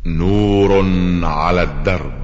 نور على الدرب،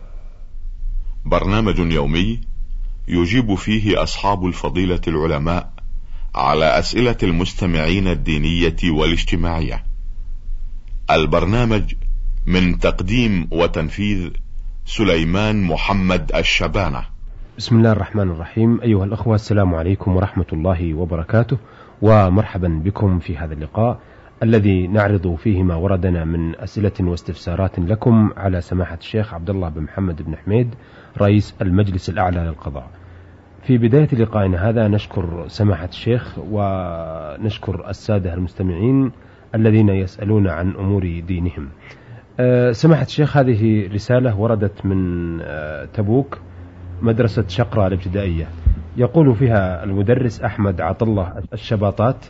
برنامج يومي يجيب فيه أصحاب الفضيلة العلماء على أسئلة المستمعين الدينية والاجتماعية. البرنامج من تقديم وتنفيذ سليمان محمد الشبانة. بسم الله الرحمن الرحيم. أيها الأخوة، السلام عليكم ورحمة الله وبركاته، ومرحبا بكم في هذا اللقاء الذي نعرض فيه ما وردنا من أسئلة واستفسارات لكم على سماحة الشيخ عبد الله بن محمد بن حميد رئيس المجلس الأعلى للقضاء. في بداية لقائنا هذا نشكر سماحة الشيخ ونشكر السادة المستمعين الذين يسألون عن أمور دينهم. سماحة الشيخ، هذه رسالة وردت من تبوك، مدرسة شقرة الابتدائية. يقول فيها المدرس أحمد عطلة الشباطات: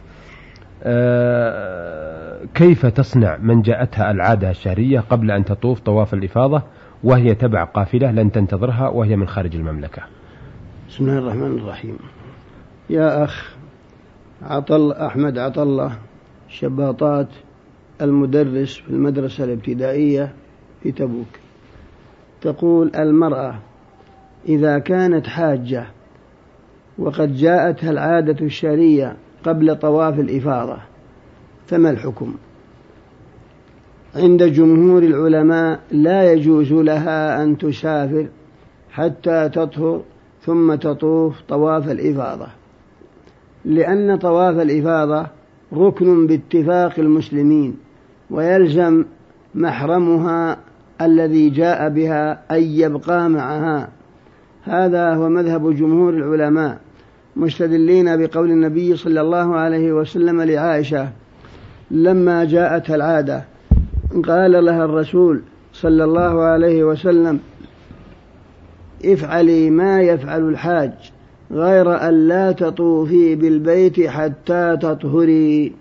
كيف تصنع من جاءتها العادة الشهرية قبل أن تطوف طواف الإفاضة وهي تبع قافلة لن تنتظرها وهي من خارج المملكة؟ بسم الله الرحمن الرحيم. يا أخ أحمد عطلة شباطات، المدرس في المدرسة الابتدائية في تبوك، تقول: المرأة إذا كانت حاجة وقد جاءتها العادة الشهرية قبل طواف الإفاضة فما الحكم؟ عند جمهور العلماء لا يجوز لها أن تسافر حتى تطهر ثم تطوف طواف الإفاضة، لأن طواف الإفاضة ركن باتفاق المسلمين، ويلزم محرمها الذي جاء بها أن يبقى معها. هذا هو مذهب جمهور العلماء، مستدلين بقول النبي صلى الله عليه وسلم لعائشة لما جاءتها العادة قال لها الرسول صلى الله عليه وسلم: افعلي ما يفعل الحاج غير أن لا تطوفي بالبيت حتى تطهري.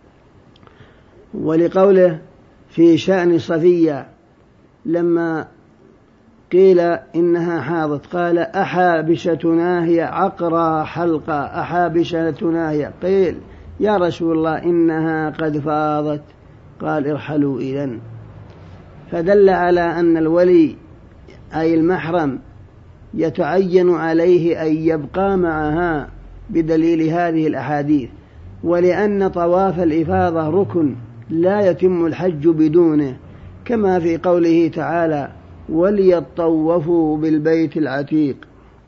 ولقوله في شأن صفية لما قيل إنها حاضت قال: أحابشتنا هي عقرى حلقة، أحابشتنا هي. قيل: يا رسول الله إنها قد فاضت. قال: ارحلوا إذن. فدل على أن الولي أي المحرم يتعين عليه أن يبقى معها بدليل هذه الأحاديث، ولأن طواف الإفاضة ركن لا يتم الحج بدونه، كما في قوله تعالى: وليطوفوا بالبيت العتيق.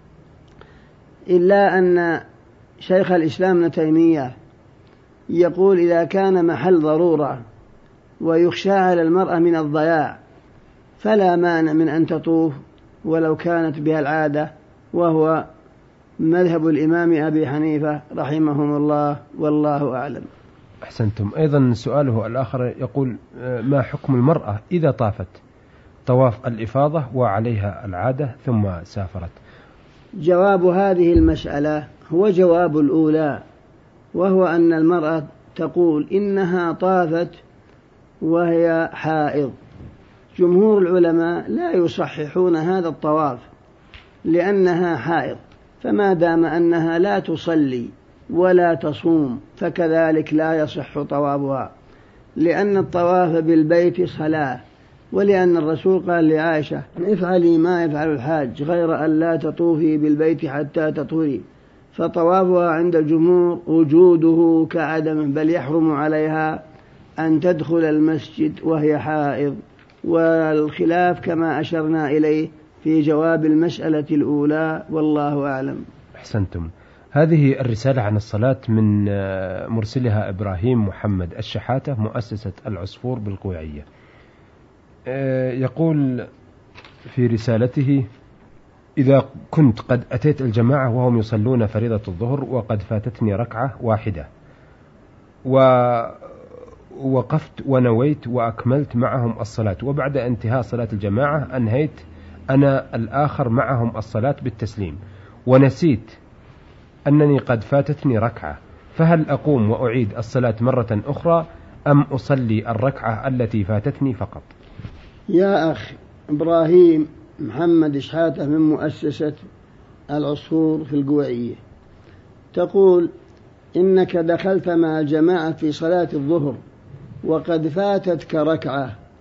إلا أن شيخ الإسلام ابن تيمية يقول: إذا كان محل ضرورة ويخشى على المرأة من الضياع فلا مانع من أن تطوف ولو كانت بها العادة، وهو مذهب الإمام أبي حنيفة رحمهم الله، والله أعلم. أحسنتم. أيضا سؤاله الآخر يقول: ما حكم المرأة إذا طافت طواف الإفاضة وعليها العادة ثم سافرت؟ جواب هذه المسألة هو جواب الأولى، وهو أن المرأة تقول إنها طافت وهي حائض. جمهور العلماء لا يصححون هذا الطواف لأنها حائض، فما دام أنها لا تصلي ولا تصوم فكذلك لا يصح طوافها، لأن الطواف بالبيت صلاة، ولأن الرسول قال لعائشة: افعلي ما يفعل الحاج غير أن لا تطوفي بالبيت حتى تطهري. فطوافها عند الجمهور وجوده كعدمه، بل يحرم عليها أن تدخل المسجد وهي حائض، والخلاف كما أشرنا إليه في جواب المسألة الأولى، والله أعلم. أحسنتم. هذه الرسالة عن الصلاة من مرسلها إبراهيم محمد الشحاتة، مؤسسة العصفور بالقويعية. يقول في رسالته: إذا كنت قد أتيت الجماعة وهم يصلون فريضة الظهر وقد فاتتني ركعة واحدة ووقفت ونويت وأكملت معهم الصلاة، وبعد انتهاء صلاة الجماعة أنهيت أنا الآخر معهم الصلاة بالتسليم، ونسيت أنني قد فاتتني ركعة، فهل أقوم وأعيد الصلاة مرة أخرى أم أصلي الركعة التي فاتتني فقط؟ يا أخ إبراهيم محمد شحاتة من مؤسسة العصفور في القويعية، تقول إنك دخلت مع الجماعة في صلاة الظهر وقد فاتتك ركعة،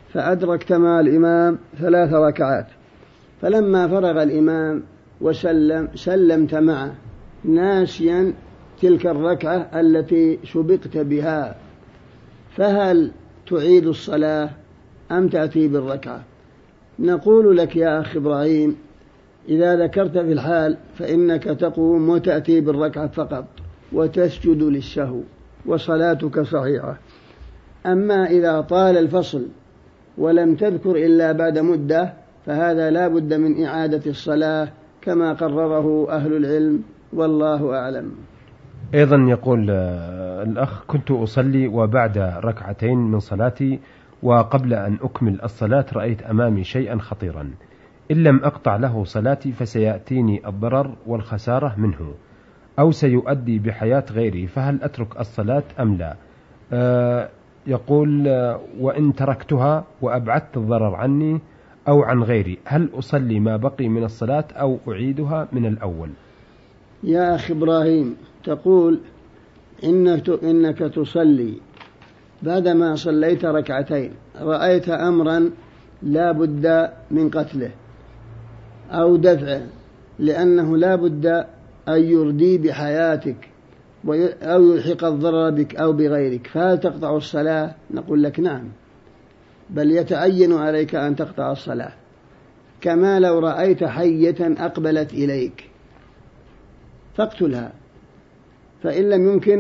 فأدركت مع الإمام 3 ركعات، فلما فرغ الإمام وسلم سلمت معه ناسيا تلك الركعة التي سبقت بها، فهل تعيد الصلاة أم تأتي بالركعة؟ نقول لك يا أخي إبراهيم إذا ذكرت في الحال فإنك تقوم وتأتي بالركعة فقط وتسجد للسهو وصلاتك صحيحة. أما إذا طال الفصل ولم تذكر إلا بعد مدة فهذا لا بد من إعادة الصلاة كما قرره أهل العلم والله أعلم. أيضا يقول الأخ: كنت أصلي وبعد ركعتين من صلاتي وقبل أن أكمل الصلاة رأيت أمامي شيئا خطيرا، إن لم أقطع له صلاتي فسيأتيني الضرر والخسارة منه أو سيؤدي بحياة غيري، فهل أترك الصلاة أم لا؟ يقول: وإن تركتها وأبعدت الضرر عني أو عن غيري هل أصلي ما بقي من الصلاة أو أعيدها من الأول؟ يا أخي إبراهيم تقول إنك تصلي بعدما صليت ركعتين رأيت أمرا لا بد من قتله أو دفعه لأنه لا بد أن يردي بحياتك أو يلحق الضرر بك أو بغيرك، فهل تقطع الصلاة؟ نقول لك نعم، بل يتعين عليك أن تقطع الصلاة، كما لو رأيت حية أقبلت إليك فاقتلها، فإن لم يمكن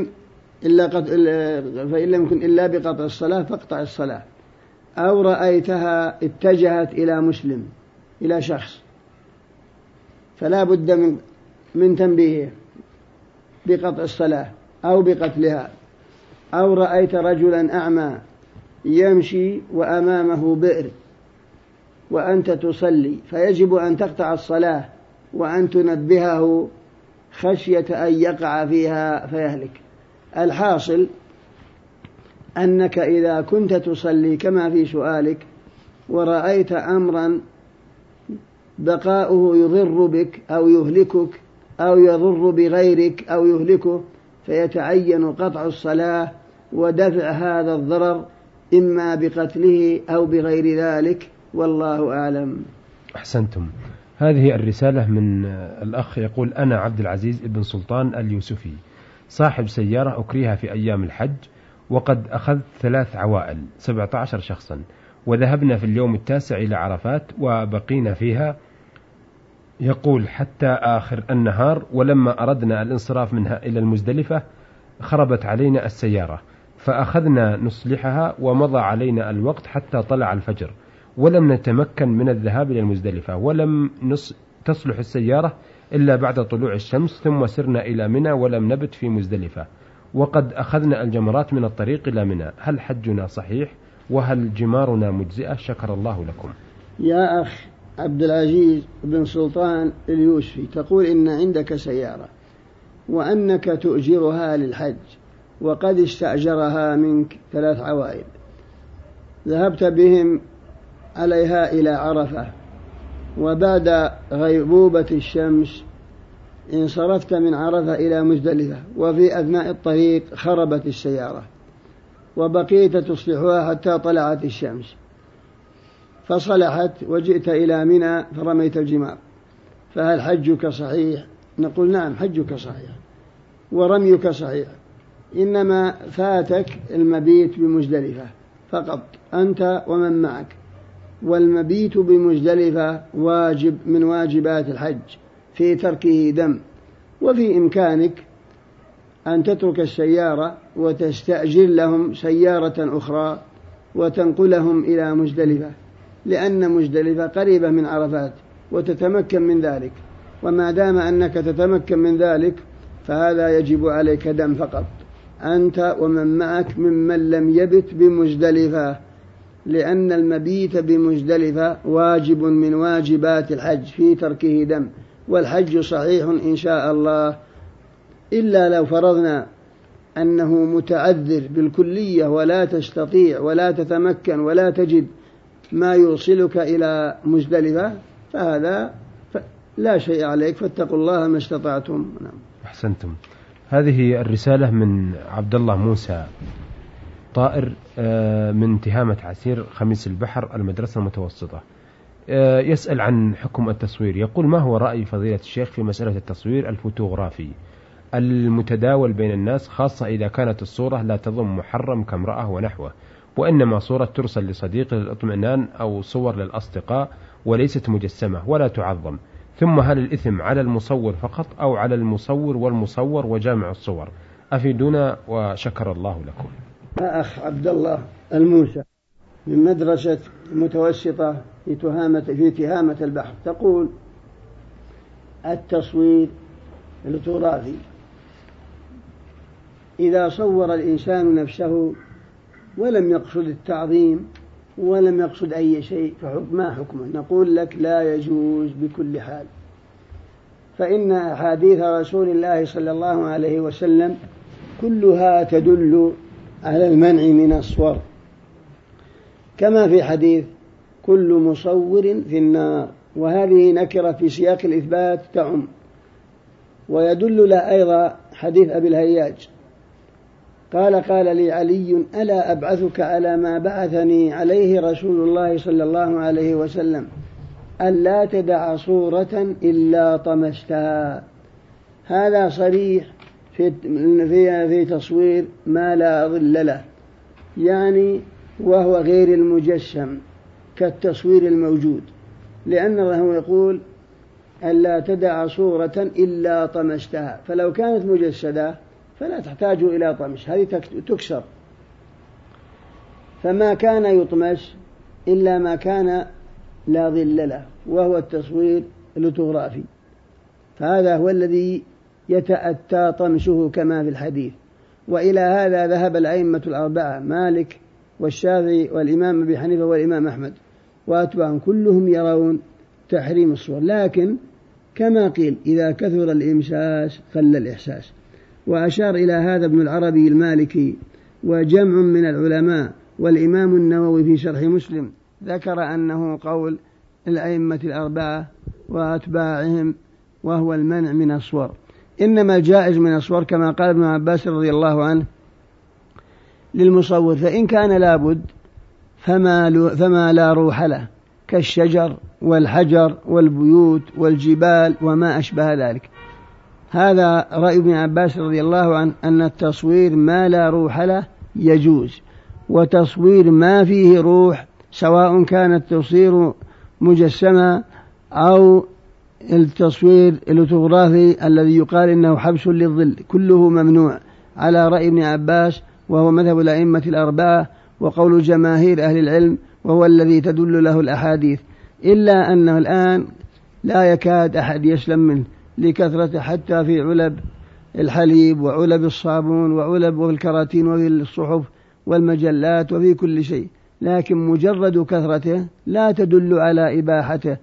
إلا بقطع الصلاة فاقطع الصلاة. أو رأيتها اتجهت إلى مسلم إلى شخص فلا بد من تنبيهه بقطع الصلاة أو بقتلها. أو رأيت رجلا أعمى يمشي وأمامه بئر وأنت تصلي فيجب أن تقطع الصلاة وأن تنبهه خشية أن يقع فيها فيهلك. الحاصل أنك إذا كنت تصلي كما في سؤالك ورأيت أمرا بقاؤه يضر بك أو يهلكك أو يضر بغيرك أو يهلكه فيتعين قطع الصلاة ودفع هذا الضرر إما بقتله أو بغير ذلك والله أعلم. أحسنتم. هذه الرسالة من الأخ يقول: أنا عبد العزيز ابن سلطان اليوسفي صاحب سيارة أكريها في أيام الحج، وقد أخذت 3 عوائل 17 شخصا، وذهبنا في اليوم 9 إلى عرفات وبقينا فيها يقول حتى آخر النهار، ولما أردنا الانصراف منها إلى المزدلفة خربت علينا السيارة فأخذنا نصلحها ومضى علينا الوقت حتى طلع الفجر ولم نتمكن من الذهاب إلى المزدلفة، ولم تصلح السيارة إلا بعد طلوع الشمس، ثم سرنا إلى منى ولم نبت في مزدلفة، وقد أخذنا الجمرات من الطريق إلى منى، هل حجنا صحيح وهل جمارنا مجزئة؟ شكر الله لكم. يا أخ عبد العزيز بن سلطان اليوسفي تقول إن عندك سيارة وأنك تؤجرها للحج وقد استأجرها منك 3 عوائل، ذهبت بهم عليها إلى عرفة وبعد غيبوبة الشمس انصرفت من عرفة إلى مزدلفة، وفي أثناء الطريق خربت السيارة وبقيت تصلحها حتى طلعت الشمس فصلحت وجئت إلى منى فرميت الجمار، فهل حجك صحيح؟ نقول نعم حجك صحيح ورميك صحيح، إنما فاتك المبيت بمزدلفة فقط أنت ومن معك، والمبيت بمزدلفة واجب من واجبات الحج في تركه دم، وفي إمكانك أن تترك السيارة وتستأجر لهم سيارة أخرى وتنقلهم إلى مزدلفة، لأن مزدلفة قريبة من عرفات وتتمكن من ذلك، وما دام أنك تتمكن من ذلك فهذا يجب عليك دم فقط أنت ومن معك ممن لم يبت بمزدلفة، لأن المبيت بمزدلفة واجب من واجبات الحج في تركه دم، والحج صحيح إن شاء الله، إلا لو فرضنا أنه متعذر بالكلية ولا تستطيع ولا تتمكن ولا تجد ما يوصلك إلى مزدلفة فهذا لا شيء عليك، فاتقوا الله ما استطعتم. أحسنتم. هذه الرسالة من عبد الله موسى طائر من تهامة عسير خميس البحر المدرسة المتوسطة، يسأل عن حكم التصوير. يقول: ما هو رأي فضيلة الشيخ في مسألة التصوير الفوتوغرافي المتداول بين الناس، خاصة إذا كانت الصورة لا تضم محرم كامرأة ونحوه، وإنما صورة ترسل لصديق للإطمئنان أو صور للأصدقاء وليست مجسمة ولا تعظم؟ ثم هل الإثم على المصور فقط أو على المصور والمصور وجامع الصور؟ أفيدونا وشكر الله لكم. أخ عبد الله الموسى من مدرسة متوسطة في تهامة البحر تقول: التصوير الفوتوغرافي إذا صور الإنسان نفسه ولم يقصد التعظيم ولم يقصد أي شيء ما حكمه؟ نقول لك: لا يجوز بكل حال، فإن أحاديث رسول الله صلى الله عليه وسلم كلها تدل على المنع من الصور، كما في حديث: كل مصور في النار، وهذه نكرة في سياق الإثبات تعم. ويدل له أيضا حديث أبي الهياج قال لي علي: ألا أبعثك على ما بعثني عليه رسول الله صلى الله عليه وسلم، ألا تدع صورة إلا طمستها. هذا صريح في تصوير ما لا ظل له، يعني وهو غير المجسم كالتصوير الموجود، لأنه يقول: ألا تدع صورة إلا طمستها، فلو كانت مجسدة فلا تحتاج إلى طمس، هذه تكسر. فما كان يطمس إلا ما كان لا ظل له، وهو التصوير الفوتوغرافي، فهذا هو الذي يتأتى طمسه كما في الحديث. وإلى هذا ذهب الأئمة الأربعة مالك والشافعي والإمام أبي حنيفة والإمام أحمد وأتباعهم، كلهم يرون تحريم الصور، لكن كما قيل: إذا كثر الإمساس قل الإحساس. وأشار إلى هذا ابن العربي المالكي وجمع من العلماء، والإمام النووي في شرح مسلم ذكر أنه قول الأئمة الأربعة وأتباعهم، وهو المنع من الصور. إنما الجائز من الصور كما قال ابن عباس رضي الله عنه للمصور، فإن كان لابد فما لا روح له، كالشجر والحجر والبيوت والجبال وما أشبه ذلك. هذا رأي ابن عباس رضي الله عنه، أن التصوير ما لا روح له يجوز، وتصوير ما فيه روح سواء كان التصوير مجسما أو التصوير الفوتوغرافي الذي يقال إنه حبس للظل، كله ممنوع على رأي ابن عباس، وهو مذهب الأئمة الأربعة وقول جماهير أهل العلم، وهو الذي تدل له الأحاديث، إلا أنه الآن لا يكاد أحد يسلم منه لكثرة، حتى في علب الحليب وعلب الصابون وعلب الكراتين وفي الصحف والمجلات وفي كل شيء، لكن مجرد كثرته لا تدل على إباحته.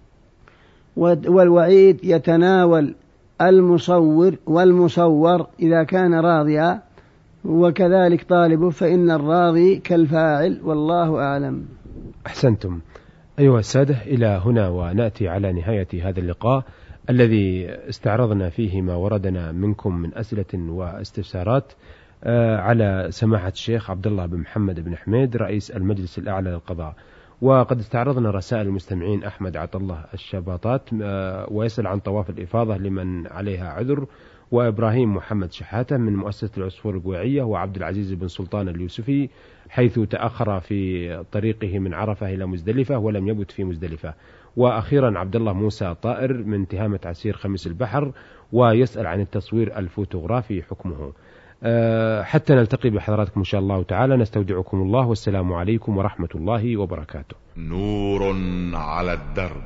والوعيد يتناول المصور والمصور إذا كان راضيا، وكذلك طالبه، فإن الراضي كالفاعل، والله أعلم. أحسنتم. أيها السادة، إلى هنا ونأتي على نهاية هذا اللقاء الذي استعرضنا فيه ما وردنا منكم من أسئلة واستفسارات على سماحة الشيخ عبد الله بن محمد بن حميد رئيس المجلس الأعلى للقضاء. وقد استعرضنا رسائل المستمعين: أحمد عطله الشباطات ويسأل عن طواف الإفاضة لمن عليها عذر، وإبراهيم محمد شحاتة من مؤسسة العصفور القويعية، وعبد العزيز بن سلطان اليوسفي حيث تأخر في طريقه من عرفة إلى مزدلفة ولم يبت في مزدلفة. وأخيرا عبد الله موسى طائر من تهامة عسير خميس البحر ويسأل عن التصوير الفوتوغرافي حكمه. حتى نلتقي بحضراتكم إن شاء الله تعالى، نستودعكم الله، والسلام عليكم ورحمة الله وبركاته. نور على الدرب،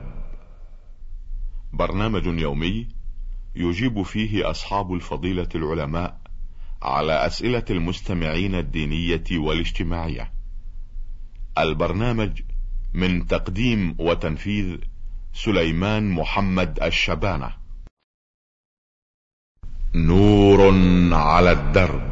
برنامج يومي يجيب فيه أصحاب الفضيلة العلماء على أسئلة المستمعين الدينية والاجتماعية. البرنامج من تقديم وتنفيذ سليمان محمد الشبانة. نور على الدرب،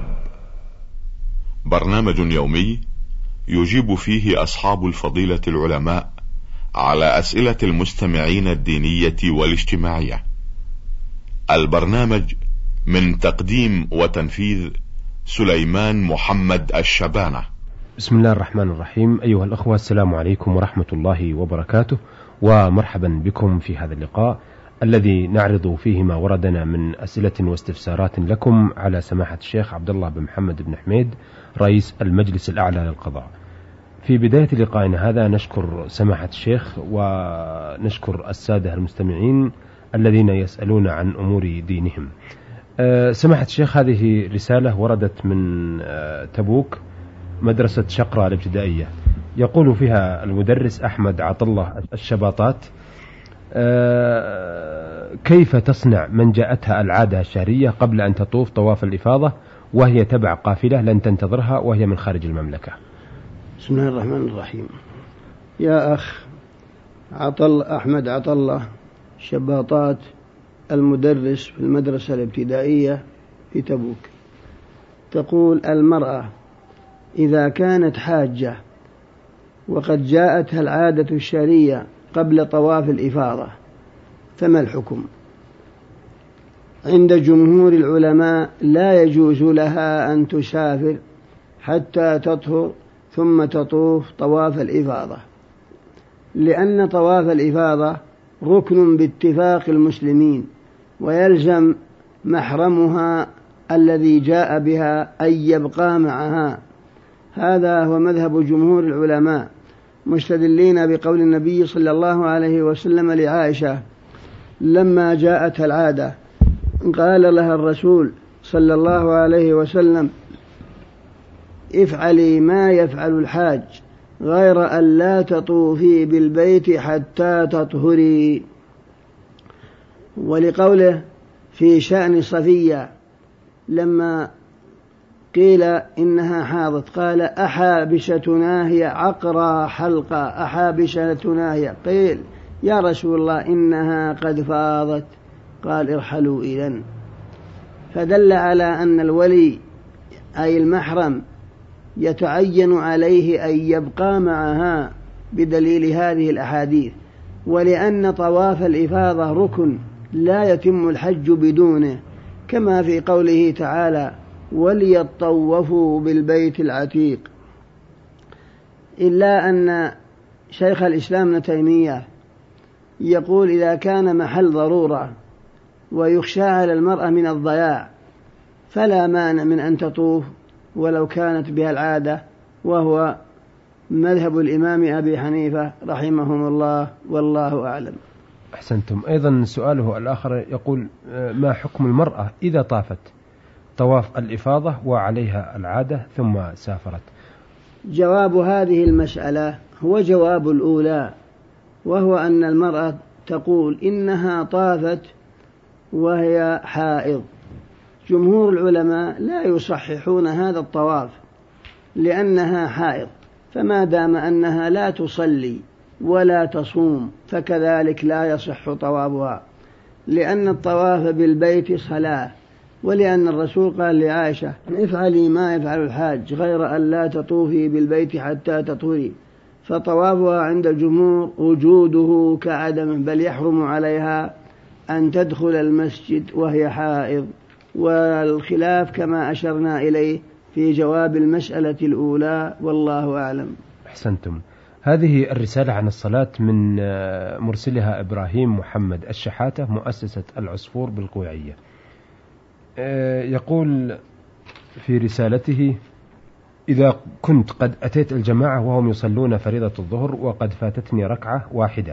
برنامج يومي يجيب فيه أصحاب الفضيلة العلماء على أسئلة المستمعين الدينية والاجتماعية. البرنامج من تقديم وتنفيذ سليمان محمد الشبانة. بسم الله الرحمن الرحيم. أيها الأخوة، السلام عليكم ورحمة الله وبركاته، ومرحبا بكم في هذا اللقاء الذي نعرض فيه ما وردنا من أسئلة واستفسارات لكم على سماحة الشيخ عبد الله بن محمد بن حميد رئيس المجلس الأعلى للقضاء. في بداية لقائنا هذا نشكر سماحة الشيخ ونشكر السادة المستمعين الذين يسألون عن أمور دينهم. سماحة الشيخ، هذه رسالة وردت من تبوك، مدرسة شقرة الابتدائية. يقول فيها المدرس أحمد عطلة الشباطات: كيف تصنع من جاءتها العادة الشهرية قبل أن تطوف طواف الإفاضة وهي تبع قافلة لن تنتظرها وهي من خارج المملكة؟ بسم الله الرحمن الرحيم. يا أخ أحمد عطلة شباطات، المدرس في المدرسة الابتدائية في تبوك، تقول: المرأة إذا كانت حاجة وقد جاءتها العادة الشهرية قبل طواف الإفاضة فما الحكم؟ عند جمهور العلماء لا يجوز لها أن تسافر حتى تطهر ثم تطوف طواف الإفاضة، لأن طواف الإفاضة ركن باتفاق المسلمين، ويلزم محرمها الذي جاء بها أن يبقى معها. هذا هو مذهب جمهور العلماء، مستدلين بقول النبي صلى الله عليه وسلم لعائشة لما جاءتها العادة قال لها الرسول صلى الله عليه وسلم: افعلي ما يفعل الحاج غير أن لا تطوفي بالبيت حتى تطهري. ولقوله في شأن صفية لما قيل إنها حاضت قال: أحابشتنا هي عقرى حلقة، أحابشتنا هي. قيل: يا رسول الله إنها قد فاضت. قال: ارحلوا إذن. فدل على أن الولي أي المحرم يتعين عليه أن يبقى معها بدليل هذه الأحاديث، ولأن طواف الإفاضة ركن لا يتم الحج بدونه، كما في قوله تعالى: وليطوفوا بالبيت العتيق. إلا أن شيخ الإسلام ابن تيمية يقول: إذا كان محل ضرورة ويخشى على المرأة من الضياع فلا مانع من أن تطوف ولو كانت بها العادة، وهو مذهب الإمام أبي حنيفة رحمهم الله، والله أعلم. أحسنتم. أيضا سؤاله الآخر يقول: ما حكم المرأة إذا طافت طواف الإفاضة وعليها العادة ثم سافرت؟ جواب هذه المسألة هو جواب الأولى، وهو أن المرأة تقول إنها طافت وهي حائض. جمهور العلماء لا يصححون هذا الطواف لأنها حائض، فما دام أنها لا تصلي ولا تصوم فكذلك لا يصح طوافها، لأن الطواف بالبيت صلاة، ولأن الرسول قال لعائشة: افعلي ما يفعل الحاج غير أن لا تطوفي بالبيت حتى تطهري. فطوافها عند الجمهور وجوده كعدمه، بل يحرم عليها أن تدخل المسجد وهي حائض، والخلاف كما أشرنا إليه في جواب المسألة الأولى، والله أعلم. أحسنتم. هذه الرسالة عن الصلاة من مرسلها إبراهيم محمد الشحاتة، مؤسسة العصفور بالقويعية. يقول في رسالته: إذا كنت قد أتيت الجماعة وهم يصلون فريضة الظهر وقد فاتتني ركعة واحدة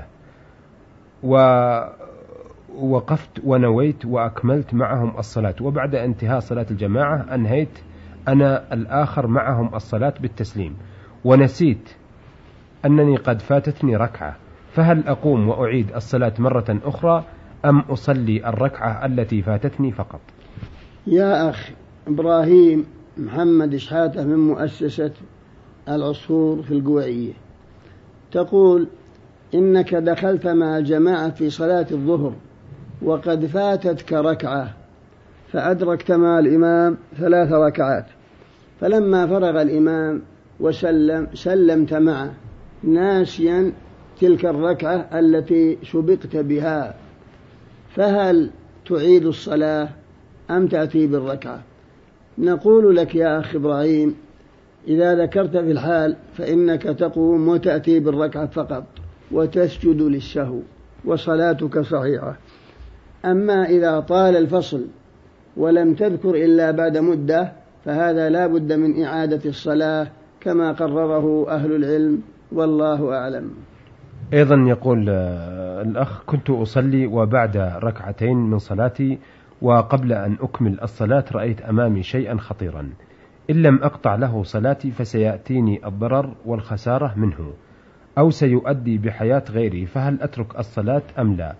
ووقفت ونويت وأكملت معهم الصلاة، وبعد انتهاء صلاة الجماعة أنهيت أنا الآخر معهم الصلاة بالتسليم ونسيت أنني قد فاتتني ركعة، فهل أقوم وأعيد الصلاة مرة أخرى أم أصلي الركعة التي فاتتني فقط؟ يا أخ إبراهيم محمد شحاتة من مؤسسة العصفور في القويعية، تقول إنك دخلت مع الجماعة في صلاة الظهر وقد فاتتك ركعة، فأدركت مع الإمام 3 ركعات، فلما فرغ الإمام وسلم سلمت معه ناسيا تلك الركعة التي سبقت بها، فهل تعيد الصلاة أم تأتي بالركعة؟ نقول لك يا أخ إبراهيم إذا ذكرت في الحال فإنك تقوم وتأتي بالركعة فقط وتسجد للسهو وصلاتك صحيحة. أما إذا طال الفصل ولم تذكر إلا بعد مدة فهذا لا بد من إعادة الصلاة كما قرره أهل العلم والله أعلم. أيضا يقول الأخ كنت أصلي وبعد ركعتين من صلاتي وقبل أن أكمل الصلاة رأيت أمامي شيئا خطيرا إن لم أقطع له صلاتي فسيأتيني الضرر والخسارة منه أو سيؤدي بحياة غيري فهل أترك الصلاة أم لا؟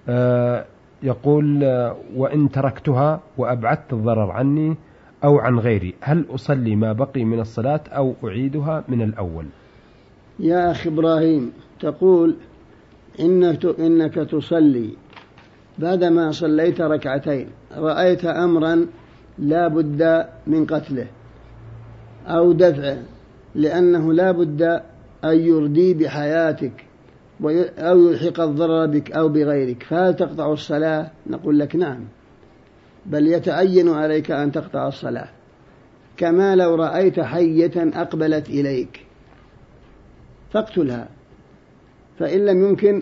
يقول وإن تركتها وأبعدت الضرر عني أو عن غيري هل أصلي ما بقي من الصلاة أو أعيدها من الأول؟ يا أخي إبراهيم تقول إنك تصلي بعدما صليت ركعتين رأيت أمرا لا بد من قتله أو دفعه لأنه لا بد أن يردي بحياتك أو يلحق الضرر بك أو بغيرك فهل تقطع الصلاة؟ نقول لك نعم، بل يتعين عليك أن تقطع الصلاة كما لو رأيت حية أقبلت إليك فاقتلها فإن لم يمكن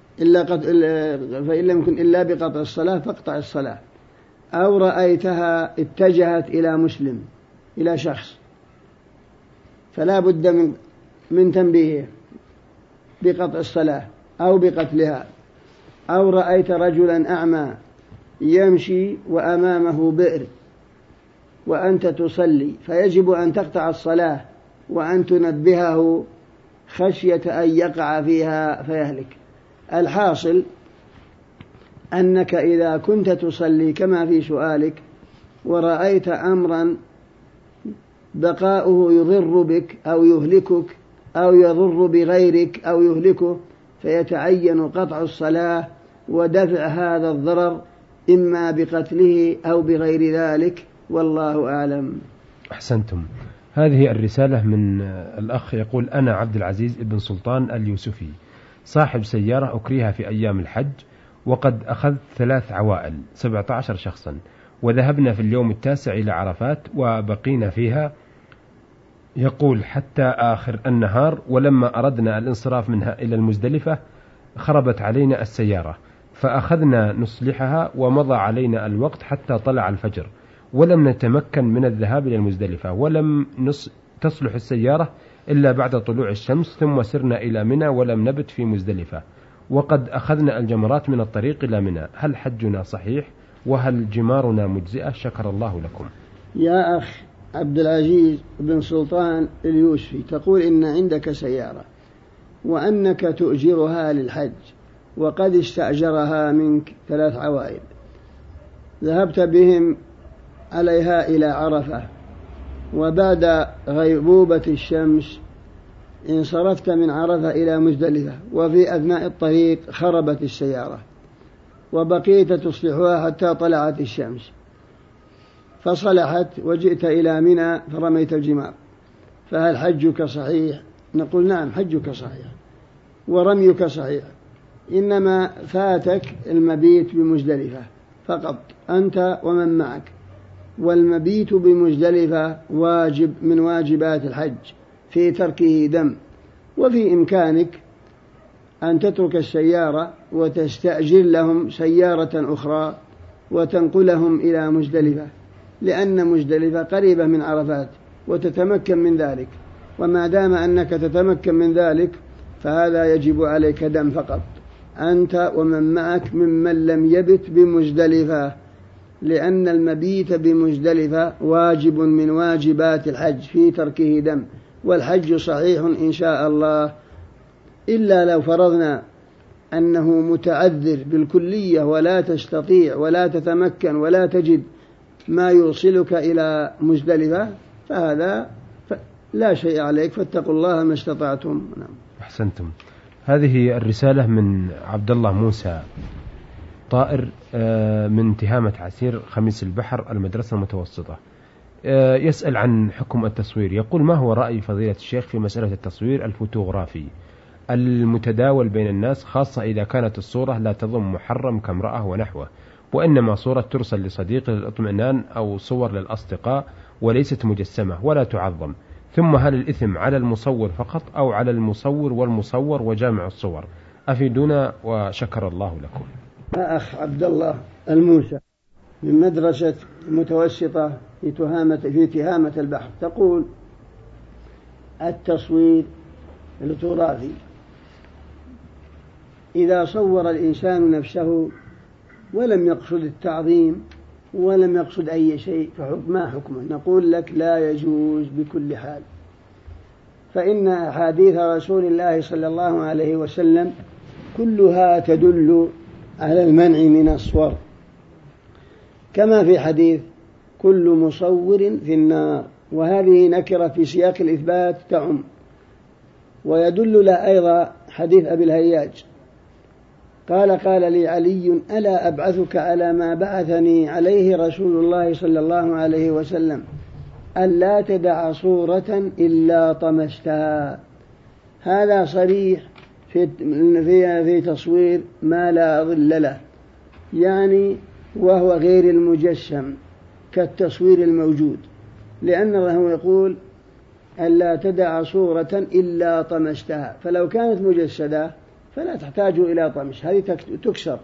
إلا بقطع الصلاة فاقطع الصلاة. أو رأيتها اتجهت إلى مسلم إلى شخص فلا بد من تنبيهه بقطع الصلاة أو بقتلها. أو رأيت رجلا أعمى يمشي وأمامه بئر وأنت تصلي فيجب أن تقطع الصلاة وأن تنبهه خشية أن يقع فيها فيهلك. الحاصل أنك إذا كنت تصلي كما في سؤالك ورأيت أمرا بقاؤه يضر بك أو يهلكك أو يضر بغيرك أو يهلكه فيتعين قطع الصلاة ودفع هذا الضرر إما بقتله أو بغير ذلك والله أعلم. أحسنتم. هذه الرسالة من الأخ يقول أنا عبد العزيز ابن سلطان اليوسفي صاحب سيارة أكريها في أيام الحج وقد أخذت 3 عوائل 17 شخصا وذهبنا في اليوم 9 إلى عرفات وبقينا فيها يقول حتى آخر النهار ولما أردنا الانصراف منها إلى المزدلفة خربت علينا السيارة فأخذنا نصلحها ومضى علينا الوقت حتى طلع الفجر ولم نتمكن من الذهاب إلى المزدلفة ولم تصلح السيارة إلا بعد طلوع الشمس ثم سرنا إلى منى ولم نبت في مزدلفة وقد أخذنا الجمرات من الطريق إلى منى هل حجنا صحيح وهل جمارنا مجزئة؟ شكر الله لكم. يا أخ عبد العزيز بن سلطان اليوسفي تقول إن عندك سيارة وأنك تؤجرها للحج وقد استأجرها منك 3 عوائل ذهبت بهم عليها إلى عرفة وبعد غيبوبة الشمس انصرفت من عرفة إلى مزدلفة وفي أثناء الطريق خربت السيارة وبقيت تصلحها حتى طلعت الشمس فصلحت وجئت إلى منى فرميت الجمار فهل حجك صحيح؟ نقول نعم حجك صحيح ورميك صحيح إنما فاتك المبيت بمزدلفة فقط أنت ومن معك والمبيت بمزدلفة واجب من واجبات الحج في تركه دم وفي إمكانك أن تترك السيارة وتستأجر لهم سيارة أخرى وتنقلهم إلى مزدلفة لأن مزدلفة قريبة من عرفات وتتمكن من ذلك وما دام أنك تتمكن من ذلك فهذا يجب عليك دم فقط أنت ومن معك ممن لم يبت بمزدلفة لأن المبيت بمزدلفة واجب من واجبات الحج في تركه دم والحج صحيح إن شاء الله إلا لو فرضنا أنه متعذر بالكلية ولا تستطيع ولا تتمكن ولا تجد ما يوصلك إلى مزدلفة فهذا لا شيء عليك فاتقوا الله ما استطعتم. أحسنتم. هذه الرسالة من عبد الله موسى طائر من تهامة عسير خميس البحر المدرسة المتوسطة يسأل عن حكم التصوير يقول ما هو رأي فضيلة الشيخ في مسألة التصوير الفوتوغرافي المتداول بين الناس خاصة إذا كانت الصورة لا تضم محرم كامرأة ونحوه وإنما صورة ترسل لصديق للإطمئنان أو صور للأصدقاء وليست مجسمة ولا تعظم. ثم هل الإثم على المصور فقط أو على المصور والمصور وجامع الصور؟ أفيدونا وشكر الله لكم. أخ عبد الله الموسى من مدرسة متوسطة في تهامة البحر تقول: التصوير التراثي إذا صور الإنسان نفسه ولم يقصد التعظيم ولم يقصد أي شيء ما حكمه؟ نقول لك لا يجوز بكل حال، فإن أحاديث رسول الله صلى الله عليه وسلم كلها تدل على المنع من الصور، كما في حديث: كل مصور في النار، وهذه نكرة في سياق الإثبات تعم. ويدل له أيضا حديث أبي الهياج قال لي علي: ألا أبعثك على ما بعثني عليه رسول الله صلى الله عليه وسلم، ألا تدع صورة إلا طمستها. هذا صريح في تصوير ما لا ظل له، يعني وهو غير المجسم كالتصوير الموجود، لأنه يقول: ألا تدع صورة إلا طمستها، فلو كانت مجسدة فلا تحتاج إلى طمس، هذه تكسر.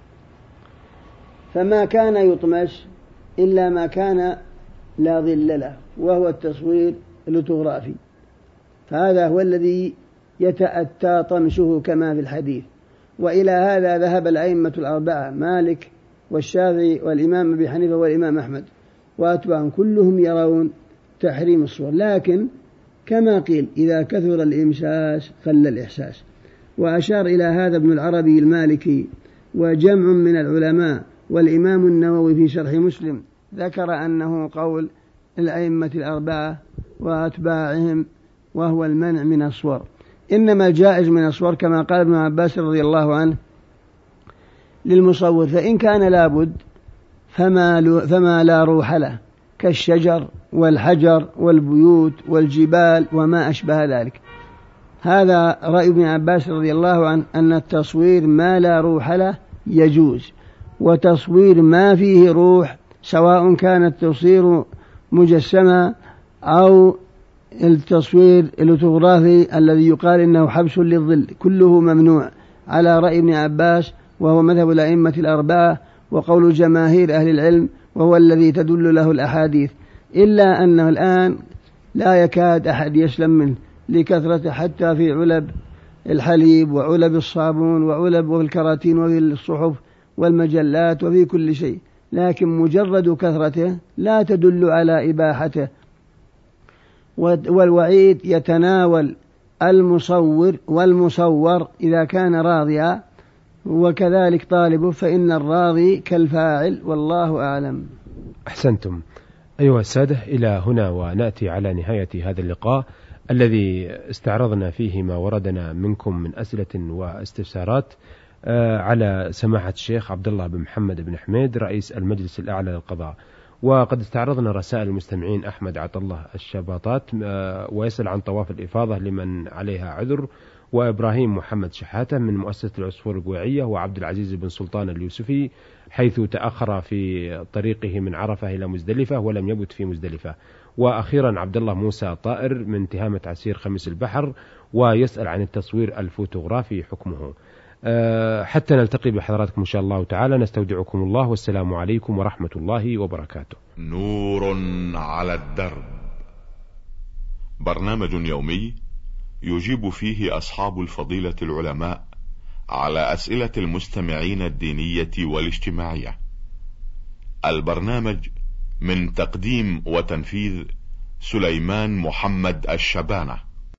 فما كان يطمس إلا ما كان لا ظل له، وهو التصوير الليتوغرافي، فهذا هو الذي يتأتى طمسه كما في الحديث. وإلى هذا ذهب الأئمة الأربعة مالك والشافعي والإمام أبي حنيفة والإمام أحمد وأتباعهم، كلهم يرون تحريم الصور، لكن كما قيل: إذا كثر الإمساس قل الإحساس. وأشار إلى هذا ابن العربي المالكي وجمع من العلماء، والإمام النووي في شرح مسلم ذكر أنه قول الأئمة الأربعة وأتباعهم، وهو المنع من الصور. إنما الجائز من الصور كما قال ابن عباس رضي الله عنه للمصور: فإن كان لابد فما لا روح له، كالشجر والحجر والبيوت والجبال وما أشبه ذلك. هذا رأي ابن عباس رضي الله عنه، أن التصوير ما لا روح له يجوز، وتصوير ما فيه روح سواء كان التصوير مجسما أو التصوير الليتوغرافي الذي يقال إنه حبس للظل، كله ممنوع على رأي ابن عباس، وهو مذهب الأئمة الأربعة وقول جماهير أهل العلم، وهو الذي تدل له الأحاديث، إلا أنه الآن لا يكاد أحد يسلم منه لكثرة، حتى في علب الحليب وعلب الصابون وعلب الكراتين وفي الصحف والمجلات وفي كل شيء، لكن مجرد كثرته لا تدل على إباحته. والوعيد يتناول المصور والمصور إذا كان راضيا، وكذلك طالبه، فإن الراضي كالفاعل، والله أعلم. أحسنتم. أيها السادة، إلى هنا ونأتي على نهاية هذا اللقاء الذي استعرضنا فيه ما وردنا منكم من أسئلة واستفسارات على سماحة الشيخ عبد الله بن محمد بن حميد رئيس المجلس الأعلى للقضاء. وقد استعرضنا رسائل المستمعين: أحمد عطله الشباطات ويسأل عن طواف الإفاضة لمن عليها عذر، وإبراهيم محمد شحاتة من مؤسسة العصفور القويعية، وعبد العزيز بن سلطان اليوسفي حيث تأخر في طريقه من عرفة إلى مزدلفة ولم يبت في مزدلفة. وأخيرا عبد الله موسى طائر من تهامة عسير خميس البحر، ويسأل عن التصوير الفوتوغرافي حكمه. حتى نلتقي بحضراتكم إن شاء الله تعالى، نستودعكم الله، والسلام عليكم ورحمة الله وبركاته. نور على الدرب، برنامج يومي يجيب فيه أصحاب الفضيلة العلماء على أسئلة المستمعين الدينية والاجتماعية. البرنامج من تقديم وتنفيذ سليمان محمد الشبانة.